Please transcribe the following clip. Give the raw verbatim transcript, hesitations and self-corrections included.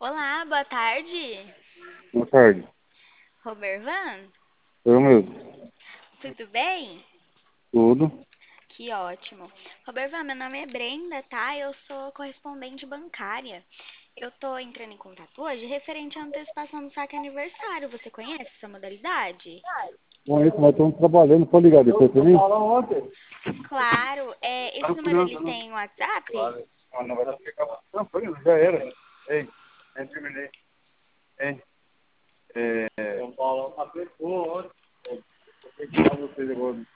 Olá, boa tarde. Boa tarde. Robervan, Eu mesmo. tudo bem? Tudo. Que ótimo. Robervan, meu nome é Brenda, tá? Eu sou correspondente bancária. Eu tô entrando em contato hoje referente à antecipação do saque aniversário. Você conhece essa modalidade? Bom, isso, nós estamos trabalhando. Pode ligar depois para mim? Claro, é, esse Não, número ele criança, não. tem WhatsApp? Ah, não vai dar pra ficar. Não, foi, já era. Ei, eu terminei. Ei, é... São Paulo aplicou ontem. Vou ter que falar vocês agora.